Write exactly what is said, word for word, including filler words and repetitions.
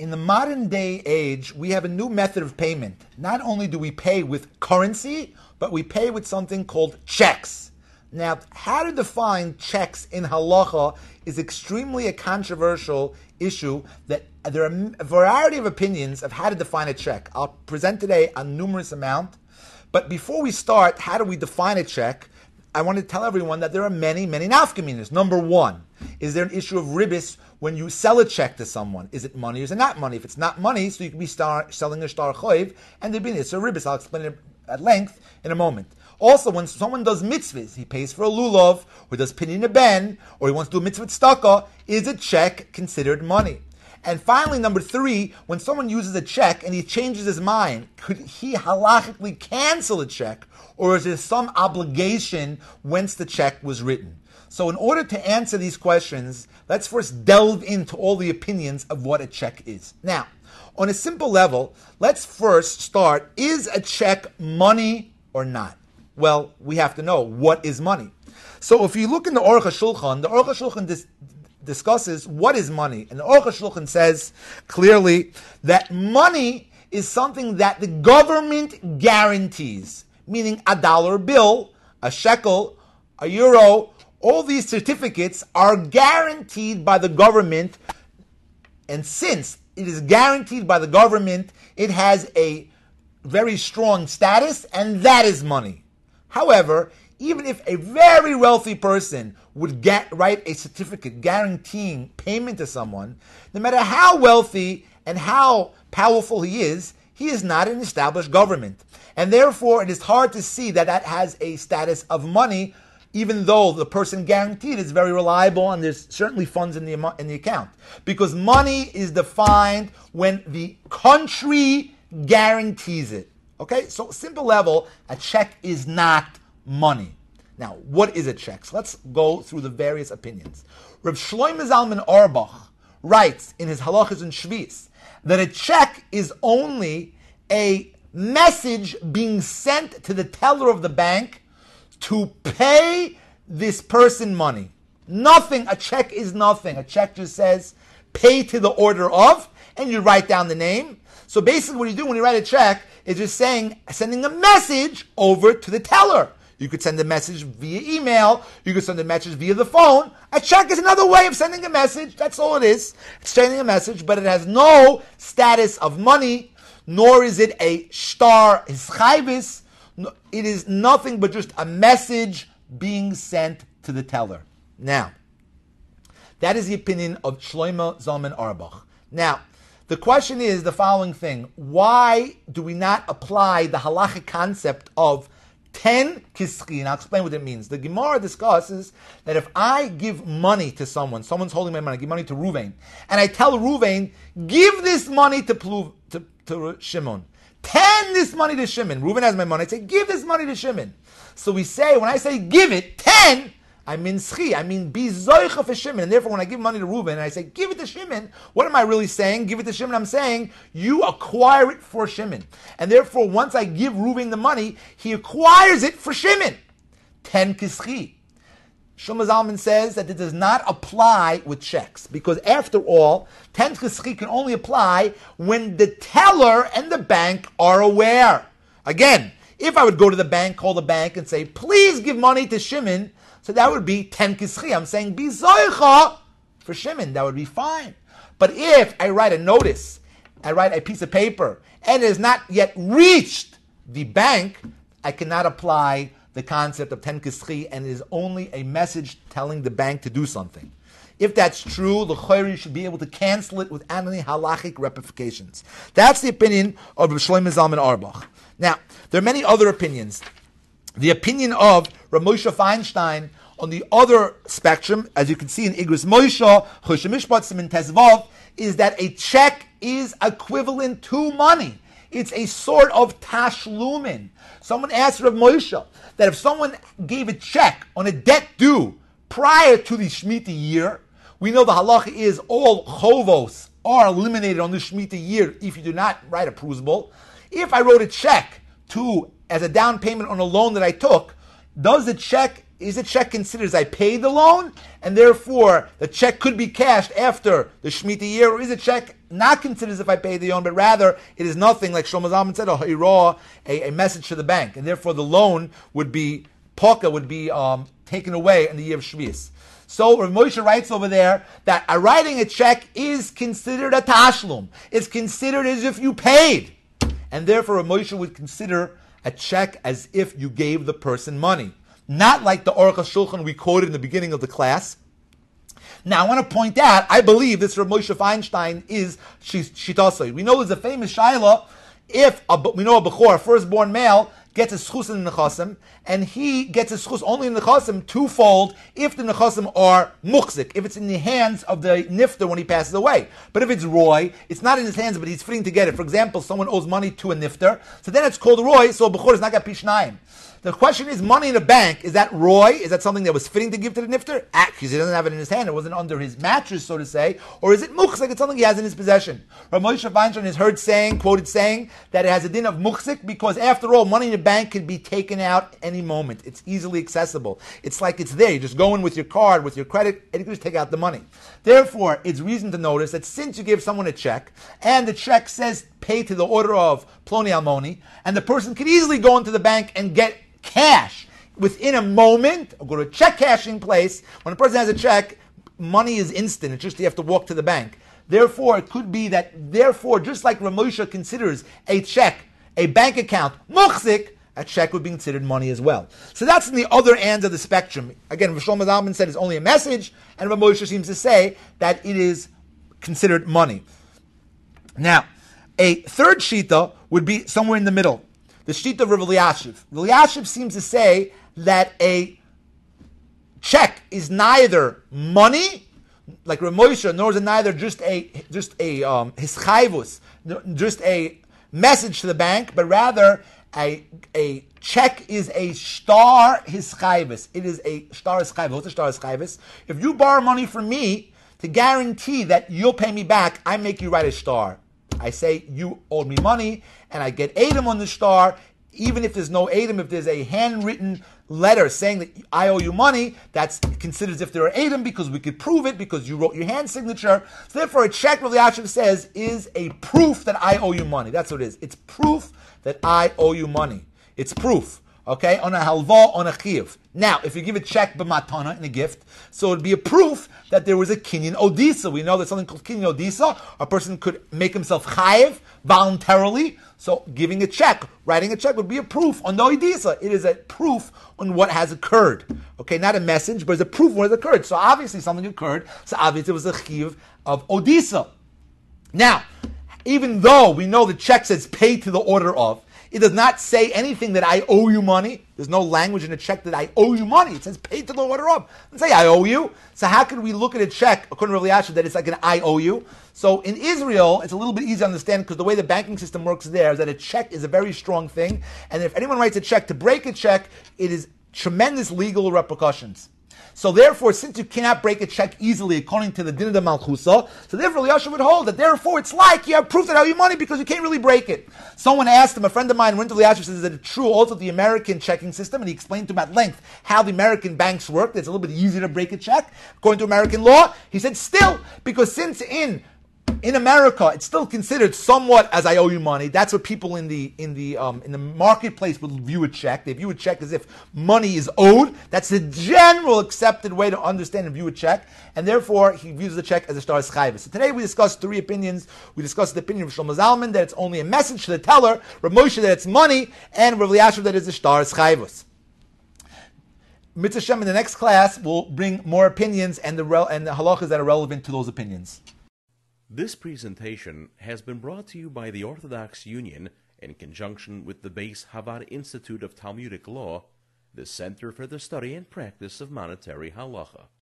In the modern day age, we have a new method of payment. Not only do we pay with currency, but we pay with something called checks. Now, how to define checks in halacha is extremely a controversial issue that there are a variety of opinions of how to define a check. I'll present today a numerous amount. But before we start, how do we define a check? I want to tell everyone that there are many, many nafkaminas. Number one, is there an issue of ribis when you sell a check to someone? Is it money or is it not money? If it's not money, so you can be star, selling a star choiv, and there'd be an issue of ribis. I'll explain it at length in a moment. Also, when someone does mitzvahs, he pays for a lulav, or does pinyin a ben, or he wants to do a mitzvah tzedakah, is a check considered money? And finally, number three, when someone uses a check and he changes his mind, could he halachically cancel a check, or is there some obligation whence the check was written? So in order to answer these questions, let's first delve into all the opinions of what a check is. Now, on a simple level, let's first start, is a check money or not? Well, we have to know, what is money? So if you look in the Aruch HaShulchan, the Aruch HaShulchan dis- discusses what is money. And the Aruch HaShulchan says clearly that money is something that the government guarantees, meaning a dollar bill, a shekel, a euro, all these certificates are guaranteed by the government. And since it is guaranteed by the government, it has a very strong status, and that is money. However, even if a very wealthy person would get, write a certificate guaranteeing payment to someone, no matter how wealthy and how powerful he is, he is not an established government. And therefore, it is hard to see that that has a status of money, even though the person guaranteed is very reliable and there's certainly funds in the, in the account. Because money is defined when the country guarantees it. Okay, so simple level, a check is not money. Now, what is a check? So let's go through the various opinions. Reb Shlomo Zalman Auerbach writes in his Halachas and Shvis that a check is only a message being sent to the teller of the bank to pay this person money. Nothing, a check is nothing. A check just says pay to the order of, and you write down the name. So basically what you do when you write a check is just saying, sending a message over to the teller. You could send a message via email. You could send a message via the phone. A check is another way of sending a message. That's all it is. It's sending a message, but it has no status of money, nor is it a shtar hischayvis. It is nothing but just a message being sent to the teller. Now, that is the opinion of Shlomo Zalman Auerbach. Now, the question is the following thing. Why do we not apply the halachic concept of ten kischi? And I'll explain what it means. The Gemara discusses that if I give money to someone, someone's holding my money, I give money to Ruvain, and I tell Ruvain, give this money to, Pluv, to, to Shimon. Ten this money to Shimon. Reuven has my money. I say, give this money to Shimon. So we say, when I say give it, ten, I mean schi, I mean be zoicha for Shimon. And therefore, when I give money to Reuven and I say, give it to Shimon, what am I really saying? Give it to Shimon. I'm saying, you acquire it for Shimon. And therefore, once I give Reuven the money, he acquires it for Shimon. Ten kischi. Shlomo Zalman says that it does not apply with checks, because after all, ten kischi can only apply when the teller and the bank are aware. Again, if I would go to the bank, call the bank and say, please give money to Shimon, so that would be ten kischi. I'm saying, be zoicha for Shimon. That would be fine. But if I write a notice, I write a piece of paper, and it has not yet reached the bank, I cannot apply the concept of ten kischi, and it is only a message telling the bank to do something. If that's true, the chayri should be able to cancel it without any halachic ramifications. That's the opinion of Shlomo Zalman Auerbach. Now, there are many other opinions. The opinion of Rav Moshe Feinstein on the other spectrum, as you can see in Igros Moshe, Choshe Mishpat Siman Tezvav, is that a check is equivalent to money. It's a sort of tashlumin. Someone asked Rav Moshe that if someone gave a check on a debt due prior to the Shemitah year, we know the halacha is all chovos are eliminated on the Shemitah year if you do not write a prusbul. If I wrote a check to as a down payment on a loan that I took, does the check is a check considered as I paid the loan, and therefore the check could be cashed after the Shemitah year, or is a check not considered as if I paid the loan, but rather it is nothing, like Shlomo Zalman said, a ha'irah, a, a message to the bank, and therefore the loan would be, poka would be um, taken away in the year of Shvius. So Rav Moshe writes over there that a writing a check is considered a tashlum. It's considered as if you paid. And therefore Rav Moshe would consider a check as if you gave the person money. Not like the Aruch HaShulchan we quoted in the beginning of the class. Now I want to point out, I believe this Rav Moshe Feinstein is Shitasoi. We know there's a famous Shaila, if a, we know a Bechor, a firstborn male, gets a schus in the nechasim, and he gets a schus only in the nechasim twofold if the nechasim are muchzik, if it's in the hands of the nifter when he passes away. But if it's roy, it's not in his hands, but he's free to get it. For example, someone owes money to a nifter, so then it's called roy, so a bechor is not got pishnayim. The question is, money in a bank, is that roy? Is that something that was fitting to give to the nifter? Actually, he doesn't have it in his hand. It wasn't under his mattress, so to say. Or is it muchzik? It's something he has in his possession. Rav Moshe Feinstein is heard saying, quoted saying, that it has a din of muchzik because, after all, money in a bank can be taken out any moment. It's easily accessible. It's like it's there. You just go in with your card, with your credit, and you can just take out the money. Therefore, it's reason to notice that since you give someone a check, and the check says pay to the order of Ploni Almoni, and the person can easily go into the bank and get cash within a moment, or go to a check cashing place. When a person has a check, money is instant. It's just you have to walk to the bank. Therefore, it could be that, therefore, just like Rav Moshe considers a check, a bank account, muchzik, a check would be considered money as well. So that's in the other end of the spectrum. Again, Rav Shlomo Zalman said it's only a message, and Rav Moshe seems to say that it is considered money. Now, a third shita would be somewhere in the middle. The shita of Rav Elyashiv. Rav Elyashiv seems to say that a check is neither money, like Rav Moshe, nor is it neither just a just a um, hischayvus, just a message to the bank, but rather a a check is a star hischayvus. It is a star hischayvus. What's a star hischayvus? If you borrow money from me to guarantee that you'll pay me back, I make you write a star. I say you owed me money, and I get Adam on the star. Even if there's no Adam, if there's a handwritten letter saying that I owe you money, that's considered as if there are Adam because we could prove it because you wrote your hand signature. So therefore, a check, Rav Elyashiv says, is a proof that I owe you money. That's what it is. It's proof that I owe you money. It's proof. Okay, on a halva, on a chiyuv. Now, if you give a check b'matana in a gift, so it would be a proof that there was a kinyan odisa. We know there's something called kinyan odisa. A person could make himself chayiv voluntarily. So giving a check, writing a check would be a proof on the odisa. It is a proof on what has occurred. Okay, not a message, but it's a proof of what has occurred. So obviously something occurred. So obviously it was a chiyuv of odisa. Now, even though we know the check says pay to the order of, it does not say anything that I owe you money. There's no language in a check that I owe you money. It says pay to the order of. It doesn't say I owe you. So how can we look at a check, according to Rav Elyashiv, that it's like an I owe you? So in Israel, it's a little bit easy to understand because the way the banking system works there is that a check is a very strong thing. And if anyone writes a check to break a check, it is tremendous legal repercussions. So therefore, since you cannot break a check easily according to the din of the Malchusa, so therefore Elyashiv would hold that therefore it's like you have proof that I owe you money because you can't really break it. Someone asked him, a friend of mine went to Elyashiv, says that it's true also the American checking system, and he explained to him at length how the American banks work. It's a little bit easier to break a check according to American law. He said still, because since in In America, it's still considered somewhat as I owe you money. That's what people in the in the um, in the marketplace would view a check. They view a check as if money is owed. That's the general accepted way to understand and view a check, and therefore he views the check as a star chayvus. So today we discussed three opinions. We discussed the opinion of Shlomo Zalman that it's only a message to the teller, Rav Moshe that it's money, and Rav Elyashiv that it's a star chayvus. Mitzvah Shem in the next class will bring more opinions and the rel- and the halachas that are relevant to those opinions. This presentation has been brought to you by the Orthodox Union in conjunction with the Beis Havad Institute of Talmudic Law, the Center for the Study and Practice of Monetary Halacha.